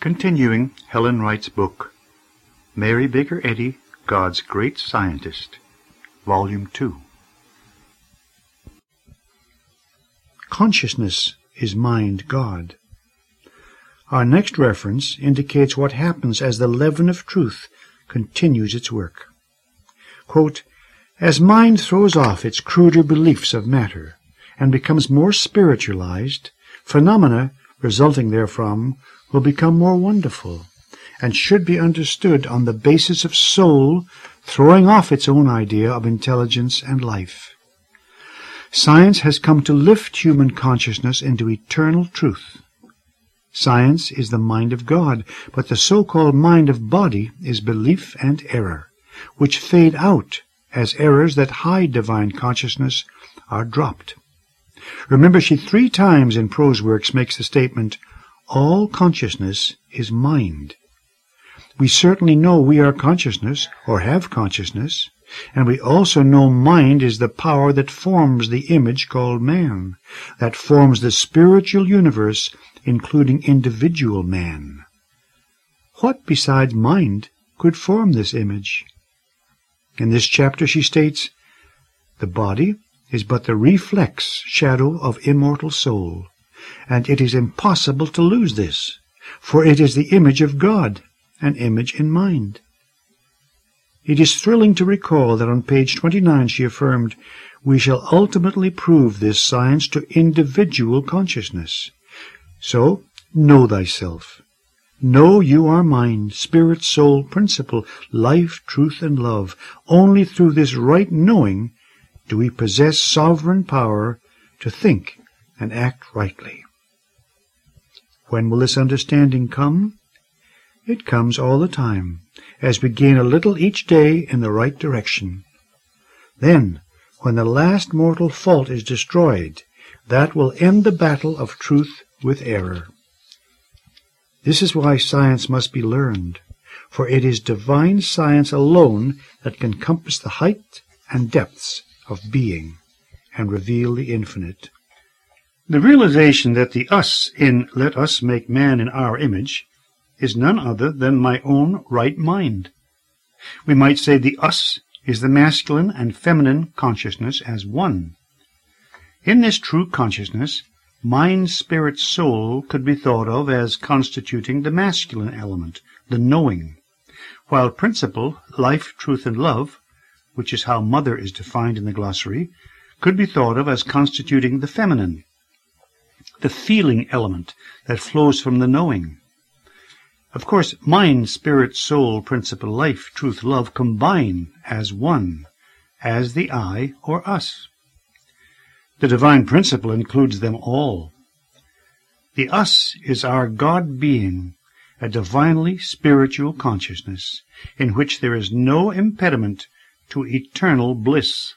Continuing Helen Wright's book, Mary Baker Eddy, God's Great Scientist, Volume 2. Consciousness is mind God. Our next reference indicates what happens as the leaven of truth continues its work. Quote, as mind throws off its cruder beliefs of matter and becomes more spiritualized, phenomena resulting therefrom will become more wonderful and should be understood on the basis of soul throwing off its own idea of intelligence and life. Science has come to lift human consciousness into eternal truth. Science is the mind of God, but the so-called mind of body is belief and error, which fade out as errors that hide divine consciousness are dropped. Remember, she 3 times in prose works makes the statement, all consciousness is mind. We certainly know we are consciousness, or have consciousness, and we also know mind is the power that forms the image called man, that forms the spiritual universe, including individual man. What besides mind could form this image? In this chapter she states, the body is but the reflex shadow of immortal soul, and it is impossible to lose this, for it is the image of God, an image in mind. It is thrilling to recall that on page 29 she affirmed, we shall ultimately prove this science to individual consciousness. So, know thyself. Know you are mind, spirit, soul, principle, life, truth, and love. Only through this right knowing do we possess sovereign power to think and act rightly. When will this understanding come? It comes all the time, as we gain a little each day in the right direction. Then, when the last mortal fault is destroyed, that will end the battle of truth with error. This is why science must be learned, for it is divine science alone that can compass the height and depths of being and reveal the infinite. The realization that the us in Let Us Make Man in Our Image is none other than my own right mind. We might say the us is the masculine and feminine consciousness as one. In this true consciousness, mind, spirit, soul could be thought of as constituting the masculine element, the knowing, while principle, life, truth, and love, which is how mother is defined in the glossary, could be thought of as constituting the feminine, the feeling element that flows from the knowing. Of course, mind, spirit, soul, principle, life, truth, love combine as one, as the I or us. The divine principle includes them all. The us is our God being, a divinely spiritual consciousness, in which there is no impediment to eternal bliss.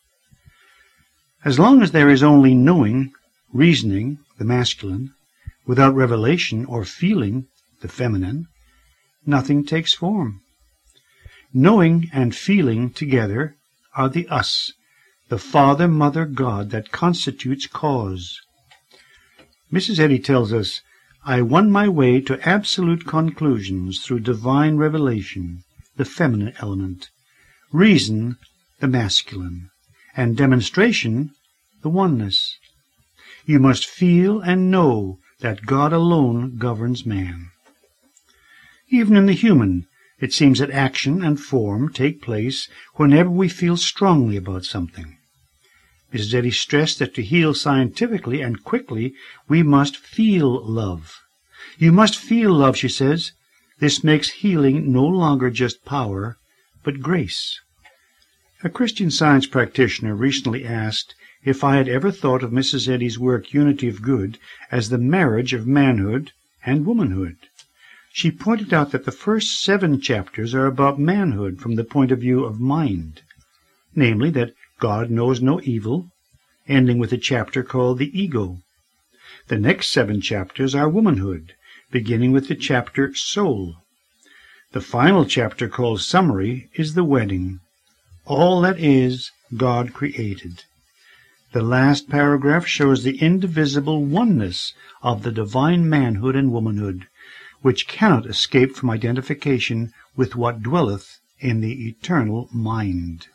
As long as there is only knowing, reasoning, the masculine, without revelation or feeling, the feminine, nothing takes form. Knowing and feeling together are the us, the Father, Mother, God that constitutes cause. Mrs. Eddy tells us, I won my way to absolute conclusions through divine revelation, the feminine element, reason, the masculine, and demonstration, the oneness. You must feel and know that God alone governs man. Even in the human, it seems that action and form take place whenever we feel strongly about something. Mrs. Eddy stressed that to heal scientifically and quickly, we must feel love. You must feel love, she says. This makes healing no longer just power, but grace. A Christian Science practitioner recently asked if I had ever thought of Mrs. Eddy's work, Unity of Good, as the marriage of manhood and womanhood. She pointed out that the first 7 chapters are about manhood from the point of view of mind, namely that God knows no evil, ending with a chapter called the ego. The next 7 chapters are womanhood, beginning with the chapter soul. The final chapter called summary is the wedding. All that is, God created. The last paragraph shows the indivisible oneness of the divine manhood and womanhood, which cannot escape from identification with what dwelleth in the eternal mind.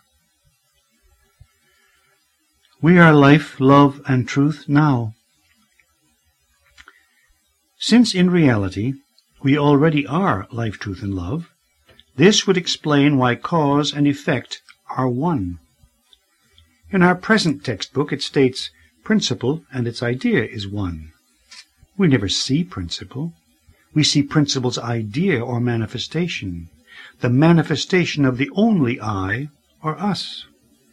We are life, love, and truth now. Since in reality we already are life, truth, and love, this would explain why cause and effect are one. In our present textbook it states principle and its idea is one. We never see principle. We see principle's idea or manifestation, the manifestation of the only I, or us.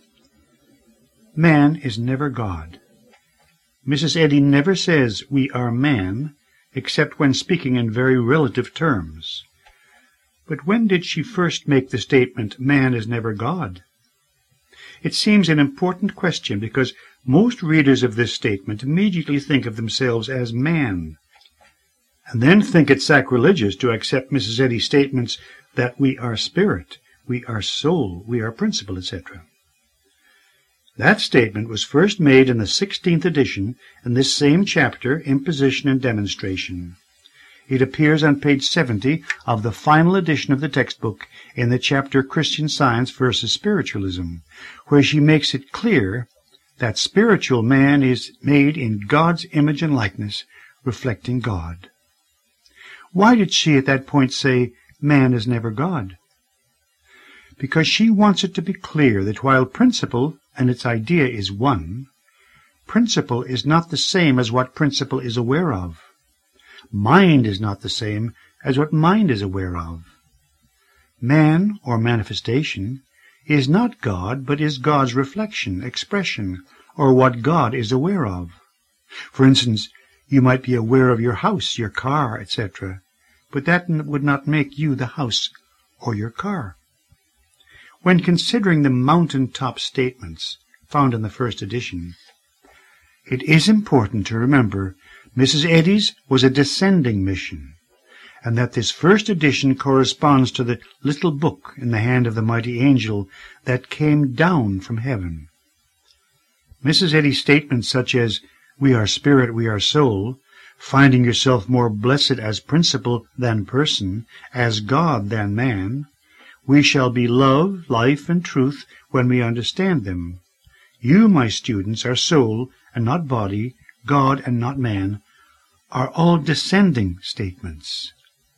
Man is never God. Mrs. Eddy never says we are man, except when speaking in very relative terms. But when did she first make the statement, man is never God? It seems an important question because most readers of this statement immediately think of themselves as man, and then think it sacrilegious to accept Mrs. Eddy's statements that we are spirit, we are soul, we are principle, etc. That statement was first made in the 16th edition in this same chapter, Imposition and Demonstration. It appears on page 70 of the final edition of the textbook in the chapter Christian Science versus Spiritualism, where she makes it clear that spiritual man is made in God's image and likeness, reflecting God. Why did she at that point say, man is never God? Because she wants it to be clear that while principle and its idea is one, principle is not the same as what principle is aware of. Mind is not the same as what mind is aware of. Man, or manifestation, is not God, but is God's reflection, expression, or what God is aware of. For instance, you might be aware of your house, your car, etc., but that would not make you the house or your car. When considering the mountaintop statements found in the first edition, it is important to remember Mrs. Eddy's was a descending mission, and that this first edition corresponds to the little book in the hand of the mighty angel that came down from heaven. Mrs. Eddy's statements such as, we are spirit, we are soul, finding yourself more blessed as principle than person, as God than man, we shall be love, life, and truth when we understand them. You, my students, are soul and not body, God and not man, are all descending statements.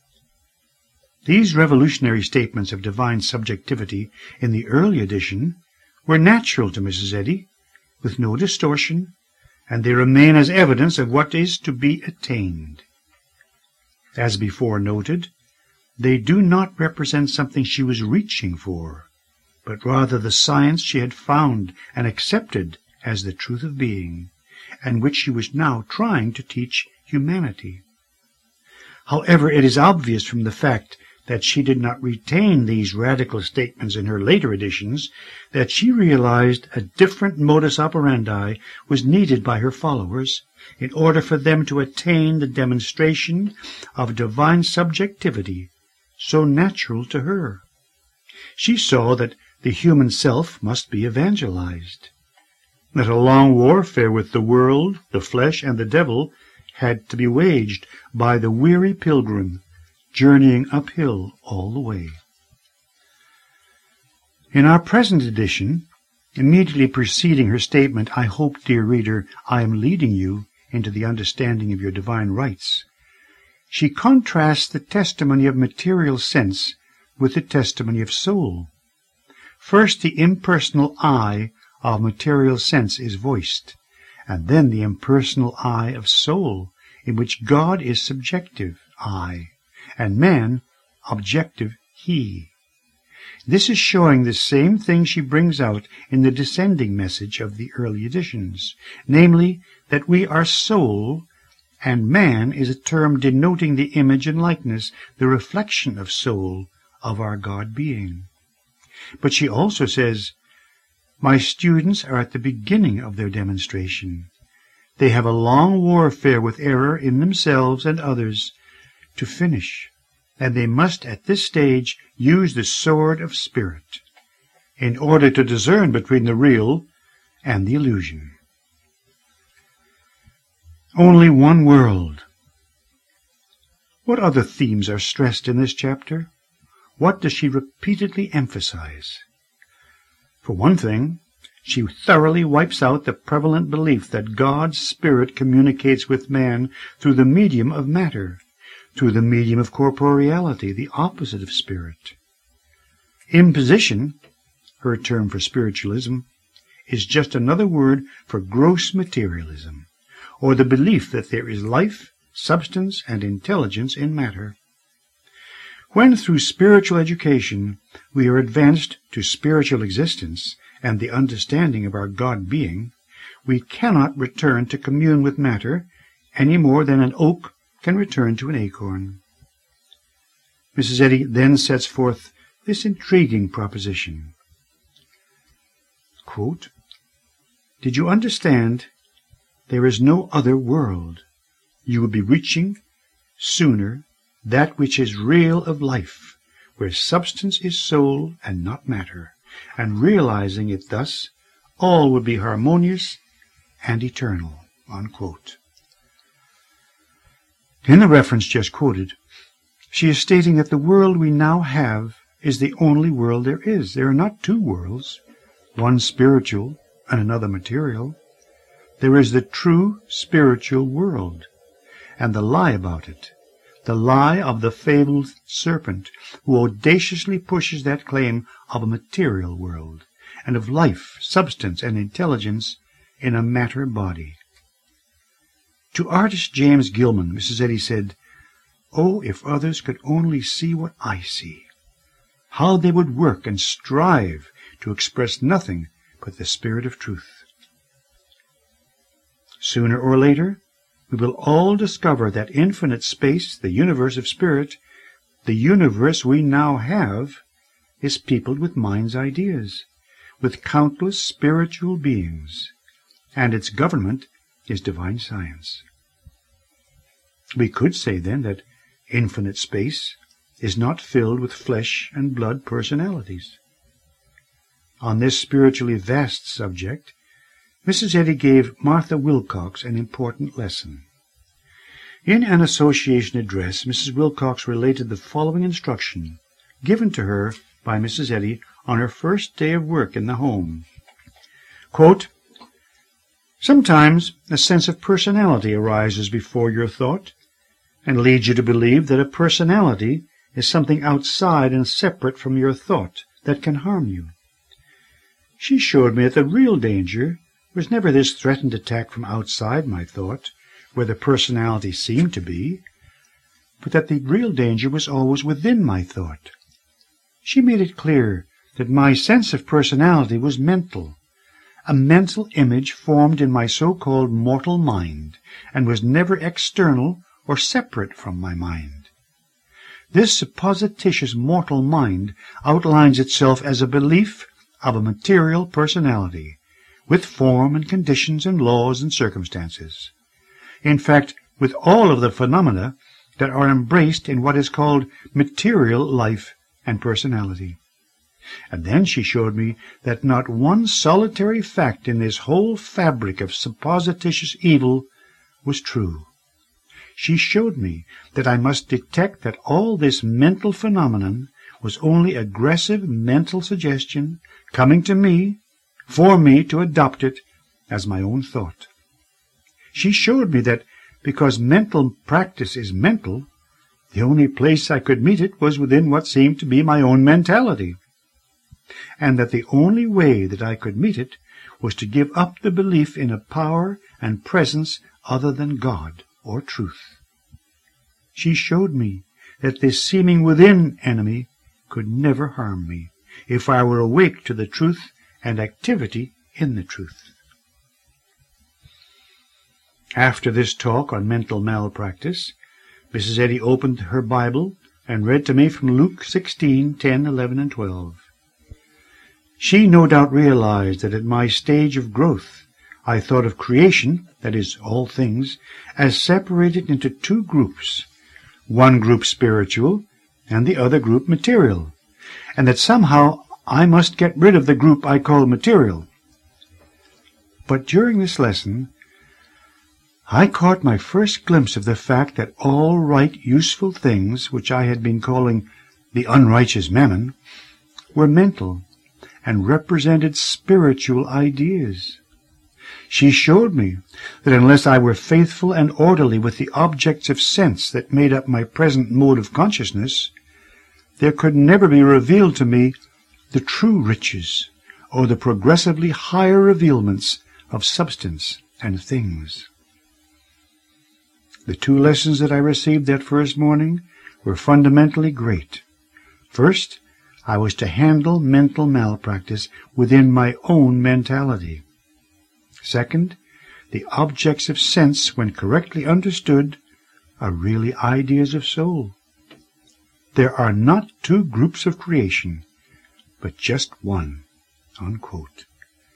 These revolutionary statements of divine subjectivity in the early edition were natural to Mrs. Eddy, with no distortion, and they remain as evidence of what is to be attained. As before noted, they do not represent something she was reaching for, but rather the science she had found and accepted as the truth of being, and which she was now trying to teach humanity. However, it is obvious from the fact that she did not retain these radical statements in her later editions that she realized a different modus operandi was needed by her followers in order for them to attain the demonstration of divine subjectivity so natural to her. She saw that the human self must be evangelized, that a long warfare with the world, the flesh, and the devil had to be waged by the weary pilgrim, journeying uphill all the way. In our present edition, immediately preceding her statement, I hope, dear reader, I am leading you into the understanding of your divine rights, she contrasts the testimony of material sense with the testimony of soul. First, the impersonal I of material sense is voiced, and then the impersonal I of soul, in which God is subjective I, and man objective he. This is showing the same thing she brings out in the descending message of the early editions, namely that we are soul, and man is a term denoting the image and likeness, the reflection of soul, of our God being. But she also says, my students are at the beginning of their demonstration. They have a long warfare with error in themselves and others to finish, and they must at this stage use the sword of spirit in order to discern between the real and the illusion. Only one world. What other themes are stressed in this chapter? What does she repeatedly emphasize? For one thing, she thoroughly wipes out the prevalent belief that God's Spirit communicates with man through the medium of matter, through the medium of corporeality, the opposite of spirit. Imposition, her term for spiritualism, is just another word for gross materialism, or the belief that there is life, substance, and intelligence in matter. When through spiritual education we are advanced to spiritual existence and the understanding of our God-being, we cannot return to commune with matter any more than an oak can return to an acorn. Mrs. Eddy then sets forth this intriguing proposition. Quote, "Did you understand there is no other world? You will be reaching sooner that which is real of life, where substance is soul and not matter, and realizing it thus, all would be harmonious and eternal." Unquote. In the reference just quoted, she is stating that the world we now have is the only world there is. There are not two worlds, one spiritual and another material. There is the true spiritual world, and the lie about it, the lie of the fabled serpent who audaciously pushes that claim of a material world, and of life, substance, and intelligence in a matter body. To artist James Gilman, Mrs. Eddy said, "Oh, if others could only see what I see, how they would work and strive to express nothing but the spirit of truth." Sooner or later, we will all discover that infinite space, the universe of spirit, the universe we now have, is peopled with mind's ideas, with countless spiritual beings, and its government is divine science. We could say then that infinite space is not filled with flesh and blood personalities. On this spiritually vast subject, Mrs. Eddy gave Martha Wilcox an important lesson. In an association address, Mrs. Wilcox related the following instruction given to her by Mrs. Eddy on her first day of work in the home. Quote, "Sometimes a sense of personality arises before your thought and leads you to believe that a personality is something outside and separate from your thought that can harm you. She showed me that the real danger was never this threatened attack from outside my thought, where the personality seemed to be, but that the real danger was always within my thought. She made it clear that my sense of personality was mental, a mental image formed in my so-called mortal mind, and was never external or separate from my mind. This supposititious mortal mind outlines itself as a belief of a material personality, with form and conditions and laws and circumstances. In fact, with all of the phenomena that are embraced in what is called material life and personality. And then she showed me that not one solitary fact in this whole fabric of supposititious evil was true. She showed me that I must detect that all this mental phenomenon was only aggressive mental suggestion coming to me, for me to adopt it as my own thought. She showed me that because mental practice is mental, the only place I could meet it was within what seemed to be my own mentality, and that the only way that I could meet it was to give up the belief in a power and presence other than God or truth. She showed me that this seeming within enemy could never harm me if I were awake to the truth and activity in the truth. After this talk on mental malpractice, Mrs. Eddy opened her Bible and read to me from Luke 16:10, 11, and 12. She no doubt realized that at my stage of growth I thought of creation, that is, all things, as separated into two groups, one group spiritual and the other group material, and that somehow I must get rid of the group I call material. But during this lesson, I caught my first glimpse of the fact that all right, useful things, which I had been calling the unrighteous mammon, were mental and represented spiritual ideas. She showed me that unless I were faithful and orderly with the objects of sense that made up my present mode of consciousness, there could never be revealed to me the true riches or the progressively higher revealments of substance and things. The two lessons that I received that first morning were fundamentally great. First, I was to handle mental malpractice within my own mentality. Second, the objects of sense, when correctly understood, are really ideas of soul. There are not two groups of creation, but just one." Unquote.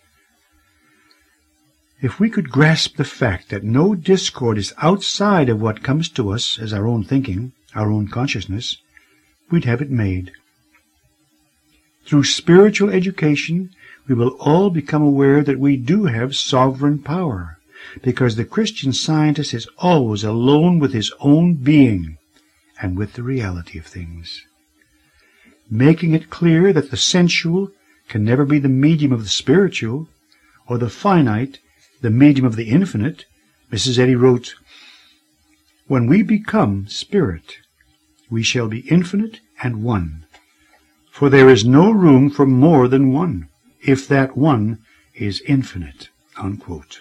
If we could grasp the fact that no discord is outside of what comes to us as our own thinking, our own consciousness, we'd have it made. Through spiritual education, we will all become aware that we do have sovereign power, because the Christian scientist is always alone with his own being and with the reality of things. Making it clear that the sensual can never be the medium of the spiritual, or the finite the medium of the infinite, Mrs. Eddy wrote, "When we become spirit, we shall be infinite and one, for there is no room for more than one, if that one is infinite." Unquote.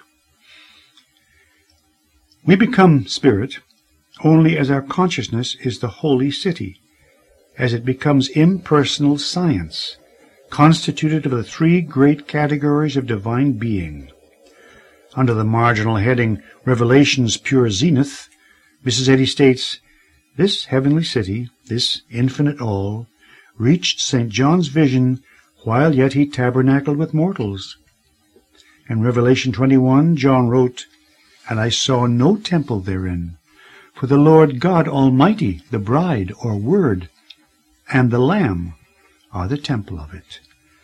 We become spirit only as our consciousness is the holy city, as it becomes impersonal science, constituted of the three great categories of divine being. Under the marginal heading, Revelation's Pure Zenith, Mrs. Eddy states, "This heavenly city, this infinite all, reached St. John's vision while yet he tabernacled with mortals." In Revelation 21, John wrote, "And I saw no temple therein, for the Lord God Almighty, the bride, or Word, and the Lamb are the temple of it."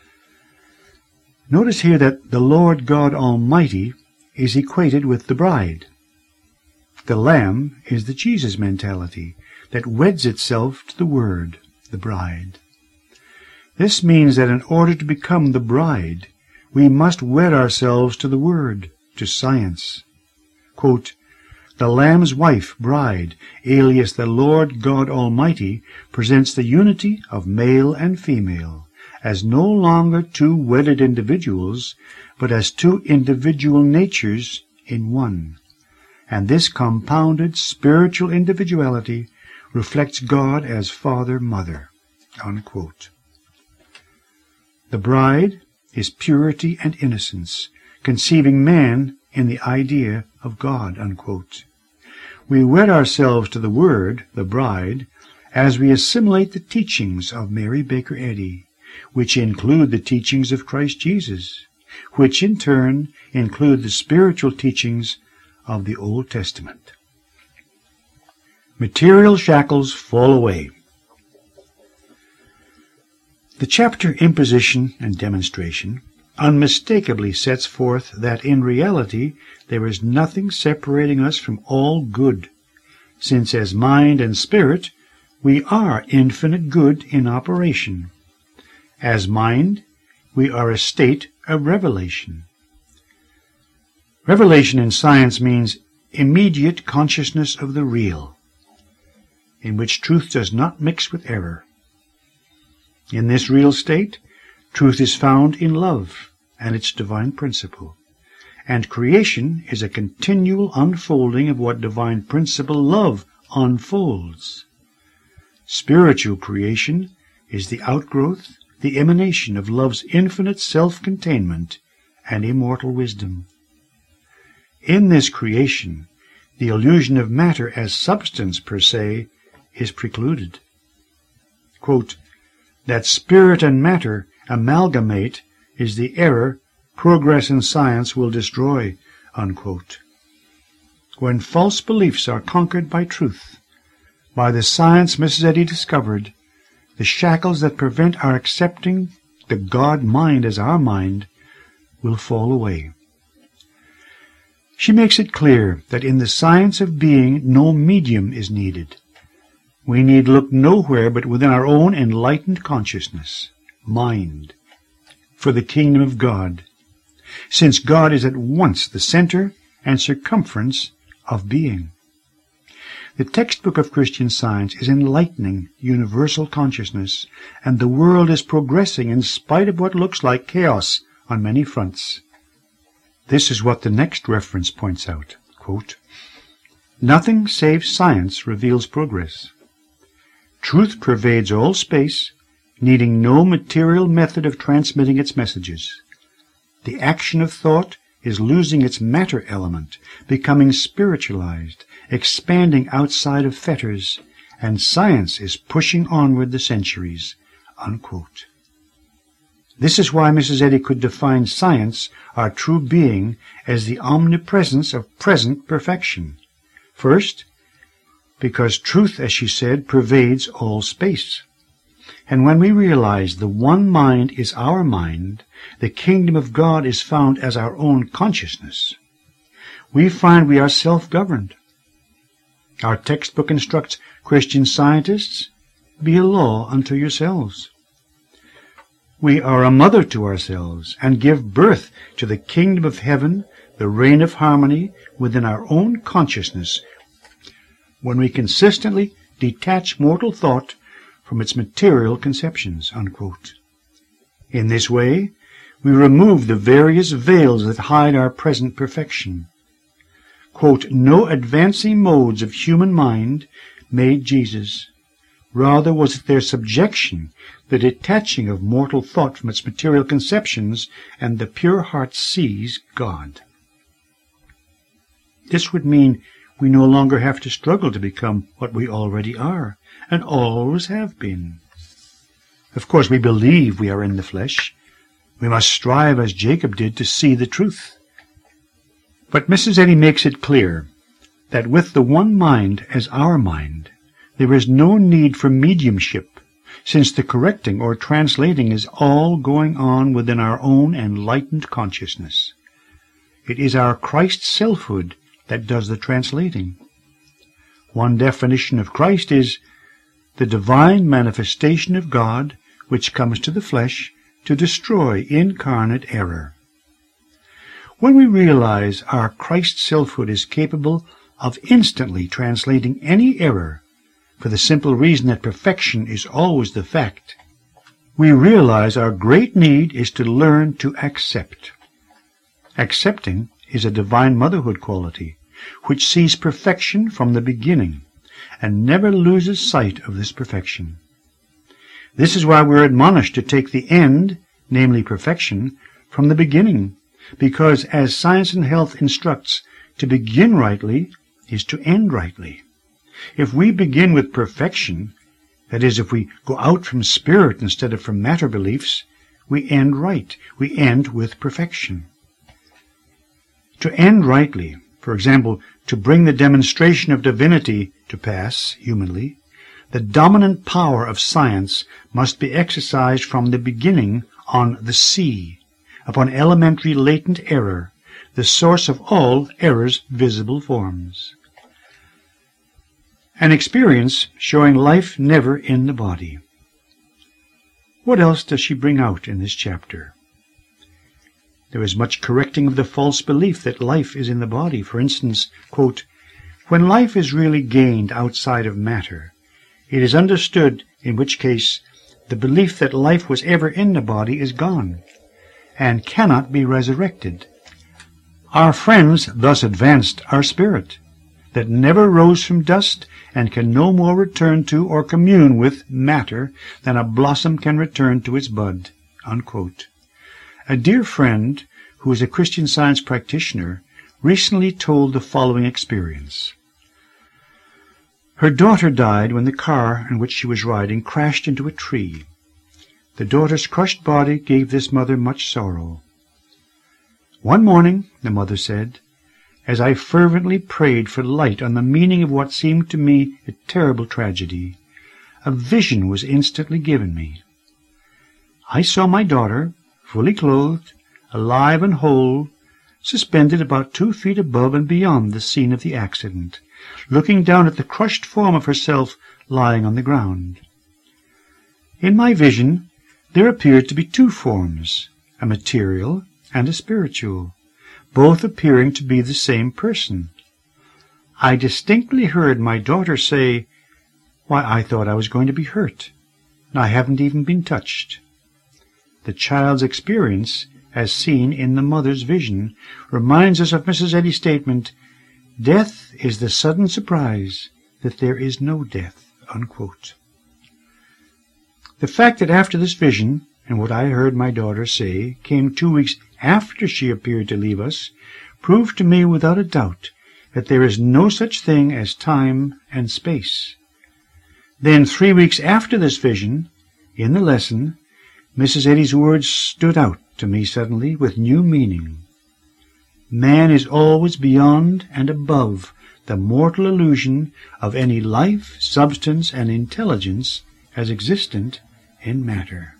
Notice here that the Lord God Almighty is equated with the bride. The Lamb is the Jesus mentality that weds itself to the Word, the bride. This means that in order to become the bride, we must wed ourselves to the Word, to science. Quote, "The Lamb's wife, bride, alias the Lord God Almighty, presents the unity of male and female, as no longer two wedded individuals, but as two individual natures in one. And this compounded spiritual individuality reflects God as Father-Mother." Unquote. The bride is purity and innocence, conceiving man in the idea of God. Unquote. We wed ourselves to the Word, the bride, as we assimilate the teachings of Mary Baker Eddy, which include the teachings of Christ Jesus, which in turn include the spiritual teachings of the Old Testament. Material shackles fall away. The chapter Imposition and Demonstration unmistakably sets forth that in reality there is nothing separating us from all good, since as mind and spirit we are infinite good in operation. As mind, we are a state of revelation. Revelation in science means immediate consciousness of the real, in which truth does not mix with error. In this real state, truth is found in love and its divine principle, and creation is a continual unfolding of what divine principle love unfolds. Spiritual creation is the outgrowth, the emanation of love's infinite self-containment and immortal wisdom. In this creation, the illusion of matter as substance per se is precluded. Quote, "That spirit and matter amalgamate is the error progress in science will destroy." Unquote. When false beliefs are conquered by truth, by the science Mrs. Eddy discovered, the shackles that prevent our accepting the God mind as our mind will fall away. She makes it clear that in the science of being no medium is needed. We need look nowhere but within our own enlightened consciousness, mind, for the kingdom of God, since God is at once the center and circumference of being. The textbook of Christian Science is enlightening universal consciousness, and the world is progressing in spite of what looks like chaos on many fronts. This is what the next reference points out. Quote, "Nothing save science reveals progress. Truth pervades all space, needing no material method of transmitting its messages. The action of thought is losing its matter element, becoming spiritualized, expanding outside of fetters, and science is pushing onward the centuries." Unquote. This is why Mrs. Eddy could define science, our true being, as the omnipresence of present perfection. First, because truth, as she said, pervades all space. And when we realize the one mind is our mind, the kingdom of God is found as our own consciousness, we find we are self-governed. Our textbook instructs Christian scientists, "Be a law unto yourselves." We are a mother to ourselves and give birth to the kingdom of heaven, the reign of harmony within our own consciousness, when we consistently detach mortal thought from its material conceptions. Unquote. In this way, we remove the various veils that hide our present perfection. Quote, "No advancing modes of human mind made Jesus. Rather was it their subjection, the detaching of mortal thought from its material conceptions, and the pure heart sees God." This would mean we no longer have to struggle to become what we already are, and always have been. Of course, we believe we are in the flesh. We must strive, as Jacob did, to see the truth. But Mrs. Eddy makes it clear that with the one mind as our mind, there is no need for mediumship, since the correcting or translating is all going on within our own enlightened consciousness. It is our Christ selfhood that does the translating. One definition of Christ is the divine manifestation of God which comes to the flesh to destroy incarnate error. When we realize our Christ selfhood is capable of instantly translating any error, for the simple reason that perfection is always the fact, we realize our great need is to learn to accept. Accepting is a divine motherhood quality, which sees perfection from the beginning and never loses sight of this perfection. This is why we're admonished to take the end, namely perfection, from the beginning, because, as Science and Health instructs, to begin rightly is to end rightly. If we begin with perfection, that is, if we go out from spirit instead of from matter beliefs, we end right. We end with perfection. To end rightly, for example, to bring the demonstration of divinity to pass humanly, the dominant power of science must be exercised from the beginning on the sea, upon elementary latent error, the source of all error's visible forms. An experience showing life never in the body. What else does she bring out in this chapter? There is much correcting of the false belief that life is in the body. For instance, quote, "When life is really gained outside of matter, it is understood, in which case the belief that life was ever in the body is gone, and cannot be resurrected. Our friends thus advanced our spirit, that never rose from dust, and can no more return to or commune with matter than a blossom can return to its bud." Unquote. A dear friend, who is a Christian Science practitioner, recently told the following experience. Her daughter died when the car in which she was riding crashed into a tree. The daughter's crushed body gave this mother much sorrow. "One morning," the mother said, "as I fervently prayed for light on the meaning of what seemed to me a terrible tragedy, a vision was instantly given me. I saw my daughter, fully clothed, alive and whole, suspended about 2 feet above and beyond the scene of the accident, looking down at the crushed form of herself lying on the ground. In my vision, there appeared to be 2 forms, a material and a spiritual, both appearing to be the same person. I distinctly heard my daughter say, "Why, I thought I was going to be hurt, and I haven't even been touched." The child's experience, as seen in the mother's vision, reminds us of Mrs. Eddy's statement, "Death is the sudden surprise that there is no death." Unquote. The fact that after this vision, and what I heard my daughter say, came 2 weeks after she appeared to leave us, proved to me without a doubt that there is no such thing as time and space. Then 3 weeks after this vision, in the lesson, Mrs. Eddy's words stood out to me suddenly with new meaning. Man is always beyond and above the mortal illusion of any life, substance, and intelligence as existent in matter.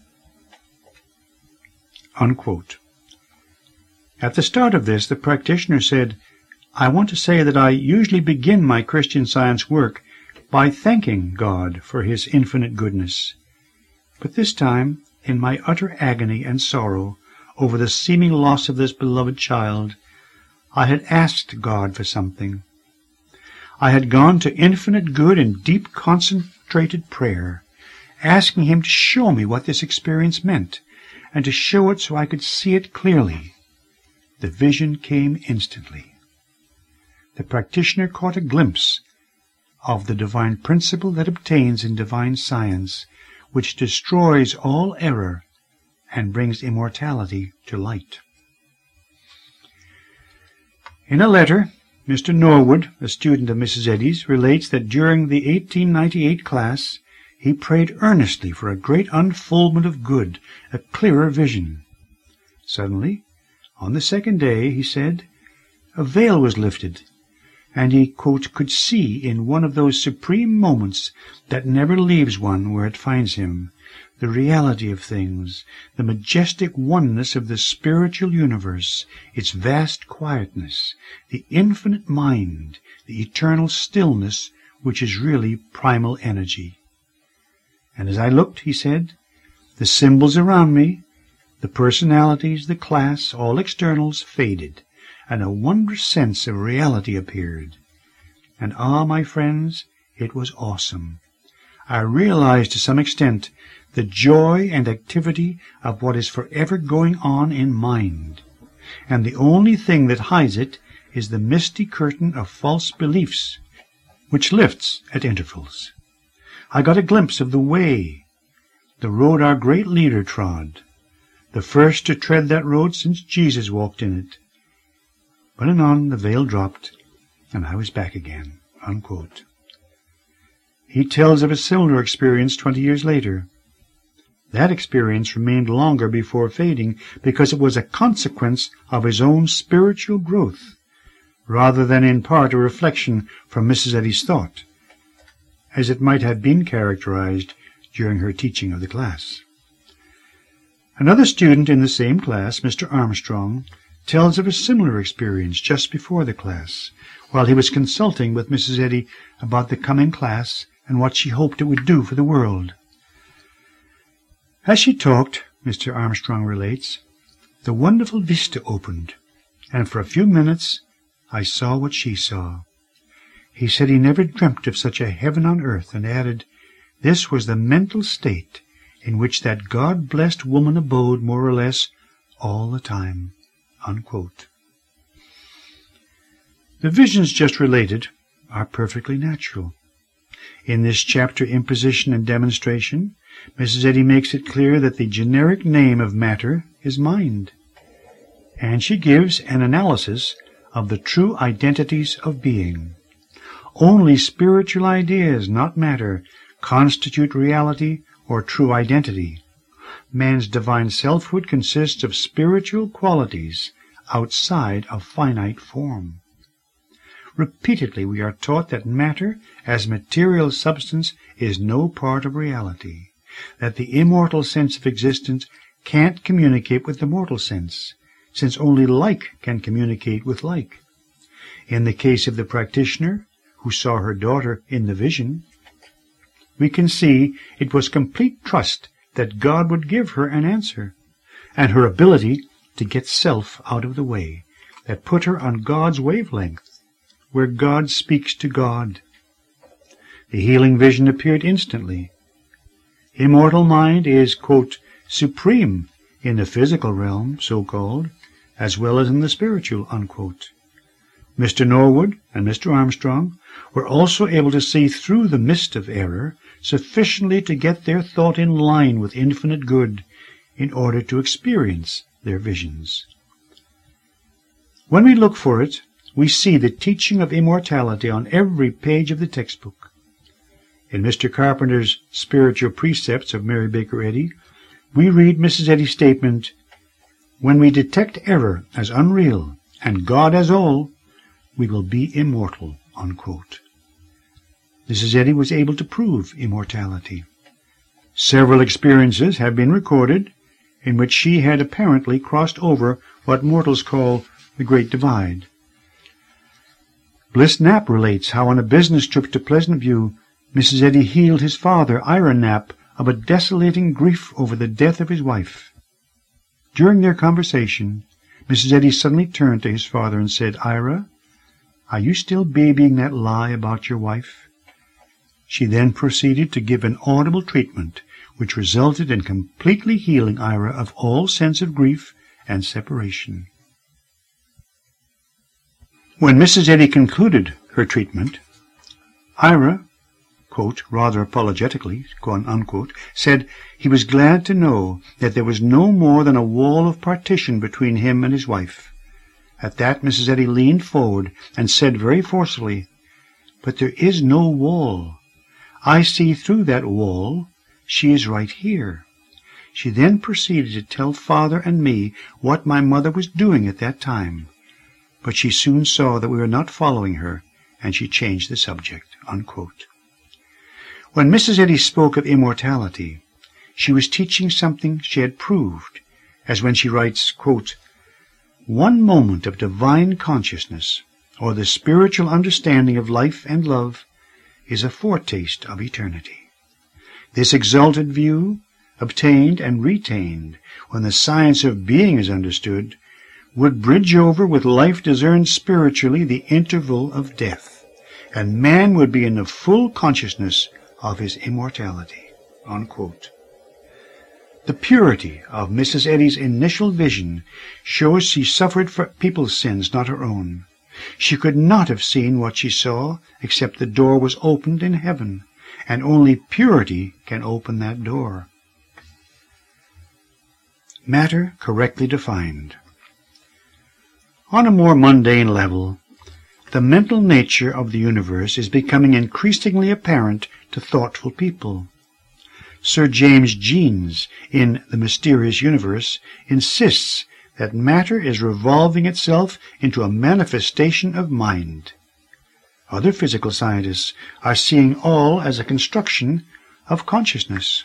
Unquote. At the start of this, the practitioner said, "I want to say that I usually begin my Christian Science work by thanking God for His infinite goodness. But this time, in my utter agony and sorrow over the seeming loss of this beloved child, I had asked God for something. I had gone to infinite good in deep concentrated prayer, asking Him to show me what this experience meant, and to show it so I could see it clearly. The vision came instantly." The practitioner caught a glimpse of the divine principle that obtains in divine science, which destroys all error and brings immortality to light. In a letter, Mr. Norwood, a student of Mrs. Eddy's, relates that during the 1898 class he prayed earnestly for a great unfoldment of good, a clearer vision. Suddenly, on the second day, he said, a veil was lifted, and he, quote, could see in one of those supreme moments that never leaves one where it finds him, the reality of things, the majestic oneness of the spiritual universe, its vast quietness, the infinite mind, the eternal stillness which is really primal energy. And as I looked, he said, the symbols around me, the personalities, the class, all externals faded, and a wondrous sense of reality appeared. And my friends, it was awesome. I realized to some extent the joy and activity of what is forever going on in mind, and the only thing that hides it is the misty curtain of false beliefs, which lifts at intervals. I got a glimpse of the way, the road our great leader trod, the first to tread that road since Jesus walked in it. But anon the veil dropped, and I was back again. Unquote. He tells of a similar experience 20 years later. That experience remained longer before fading because it was a consequence of his own spiritual growth, rather than in part a reflection from Mrs. Eddy's thought, as it might have been characterized during her teaching of the class. Another student in the same class, Mr. Armstrong, tells of a similar experience just before the class, while he was consulting with Mrs. Eddy about the coming class and what she hoped it would do for the world. As she talked, Mr. Armstrong relates, the wonderful vista opened, and for a few minutes I saw what she saw. He said he never dreamt of such a heaven on earth, and added, this was the mental state in which that God-blessed woman abode more or less all the time. Unquote. The visions just related are perfectly natural. In this chapter, Imposition and Demonstration, Mrs. Eddy makes it clear that the generic name of matter is mind, and she gives an analysis of the true identities of being. Only spiritual ideas, not matter, constitute reality or true identity. Man's divine selfhood consists of spiritual qualities outside of finite form. Repeatedly we are taught that matter as material substance is no part of reality, that the immortal sense of existence can't communicate with the mortal sense, since only like can communicate with like. In the case of the practitioner who saw her daughter in the vision, we can see it was complete trust that God would give her an answer, and her ability to get self out of the way that put her on God's wavelength, where God speaks to God. The healing vision appeared instantly. Immortal mind is, quote, supreme in the physical realm, so-called, as well as in the spiritual, unquote. Mr. Norwood and Mr. Armstrong were also able to see through the mist of error sufficiently to get their thought in line with infinite good in order to experience their visions. When we look for it, we see the teaching of immortality on every page of the textbook. In Mr. Carpenter's Spiritual Precepts of Mary Baker Eddy, we read Mrs. Eddy's statement, "When we detect error as unreal and God as all, we will be immortal," unquote. Mrs. Eddy was able to prove immortality. Several experiences have been recorded in which she had apparently crossed over what mortals call the Great Divide. Bliss Knapp relates how on a business trip to Pleasant View, Mrs. Eddy healed his father, Ira Knapp, of a desolating grief over the death of his wife. During their conversation, Mrs. Eddy suddenly turned to his father and said, "Ira, are you still babying that lie about your wife?" She then proceeded to give an audible treatment, which resulted in completely healing Ira of all sense of grief and separation. When Mrs. Eddy concluded her treatment, Ira, quote, rather apologetically, quote, unquote, said he was glad to know that there was no more than a wall of partition between him and his wife. At that, Mrs. Eddy leaned forward and said very forcefully, "But there is no wall. I see through that wall. She is right here." She then proceeded to tell Father and me what my mother was doing at that time. But she soon saw that we were not following her, and she changed the subject, unquote. When Mrs. Eddy spoke of immortality, she was teaching something she had proved, as when she writes, quote, "One moment of divine consciousness, or the spiritual understanding of life and love, is a foretaste of eternity. This exalted view, obtained and retained when the science of being is understood, would bridge over with life discerned spiritually the interval of death, and man would be in the full consciousness of his immortality," unquote. The purity of Mrs. Eddy's initial vision shows she suffered for people's sins, not her own. She could not have seen what she saw except the door was opened in heaven, and only purity can open that door. Matter correctly defined. On a more mundane level, the mental nature of the universe is becoming increasingly apparent to thoughtful people. Sir James Jeans, in The Mysterious Universe, insists that matter is revolving itself into a manifestation of mind. Other physical scientists are seeing all as a construction of consciousness.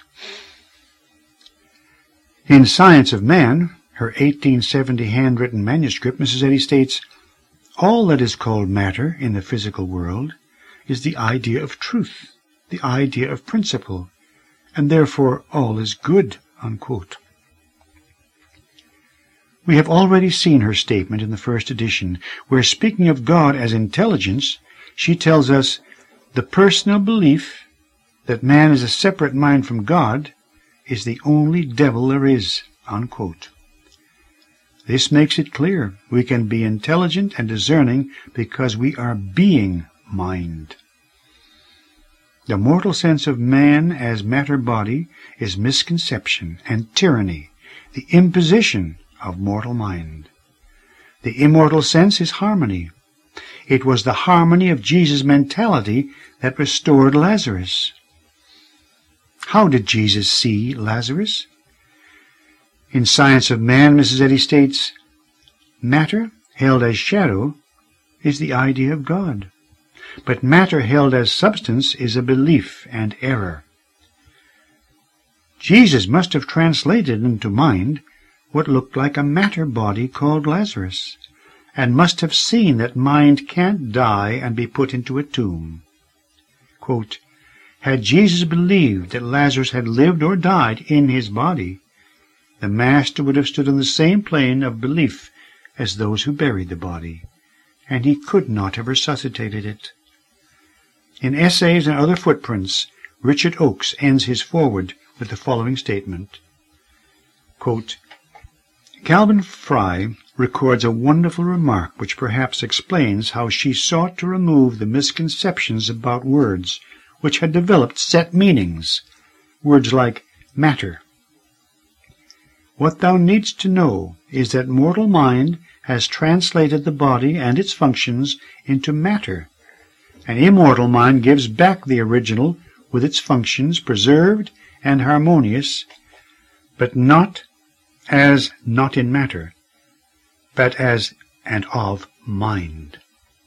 In Science of Man, her 1870 handwritten manuscript, Mrs. Eddy states, "All that is called matter in the physical world is the idea of truth, the idea of principle, and therefore all is good," unquote. We have already seen her statement in the first edition, where, speaking of God as intelligence, she tells us, "The personal belief that man is a separate mind from God is the only devil there is," unquote. This makes it clear we can be intelligent and discerning because we are being mind. The mortal sense of man as matter-body is misconception and tyranny, the imposition of mortal mind. The immortal sense is harmony. It was the harmony of Jesus' mentality that restored Lazarus. How did Jesus see Lazarus? In Science of Man, Mrs. Eddy states, "Matter held as shadow is the idea of God, but matter held as substance is a belief and error." Jesus must have translated into mind what looked like a matter body called Lazarus, and must have seen that mind can't die and be put into a tomb. Quote, had Jesus believed that Lazarus had lived or died in his body, the Master would have stood on the same plane of belief as those who buried the body, and he could not have resuscitated it. In Essays and Other Footprints, Richard Oakes ends his foreword with the following statement. Quote, Calvin Fry records a wonderful remark which perhaps explains how she sought to remove the misconceptions about words which had developed set meanings, words like matter. What thou needst to know is that mortal mind has translated the body and its functions into matter. An immortal mind gives back the original with its functions preserved and harmonious, but not as not in matter, but as and of mind.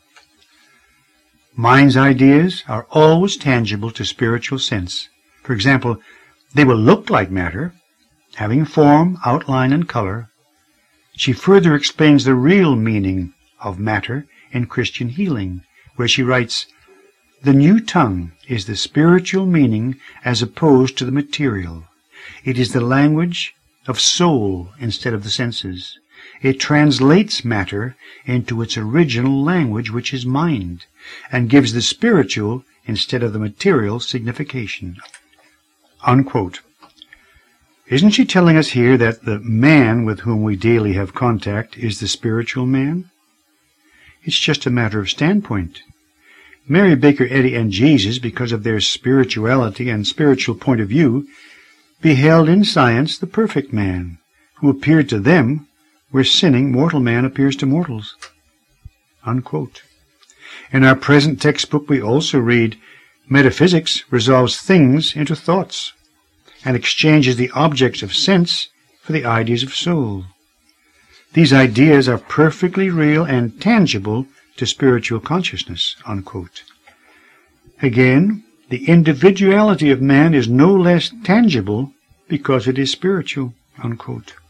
Mind's ideas are always tangible to spiritual sense. For example, they will look like matter, having form, outline, and color. She further explains the real meaning of matter in Christian Healing, where she writes, the new tongue is the spiritual meaning as opposed to the material. It is the language of soul instead of the senses. It translates matter into its original language, which is mind, and gives the spiritual instead of the material signification. Unquote. Isn't she telling us here that the man with whom we daily have contact is the spiritual man? It's just a matter of standpoint. Mary Baker Eddy and Jesus, because of their spirituality and spiritual point of view, beheld in science the perfect man, who appeared to them where sinning mortal man appears to mortals. Unquote. In our present textbook we also read, metaphysics resolves things into thoughts, and exchanges the objects of sense for the ideas of soul. These ideas are perfectly real and tangible to spiritual consciousness. Unquote. Again, the individuality of man is no less tangible because it is spiritual. Unquote.